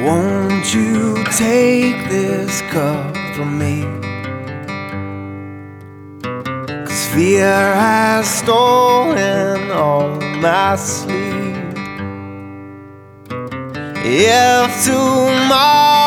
Won't you take this cup from me? 'Cause fear has stolen all my sleep. If tomorrow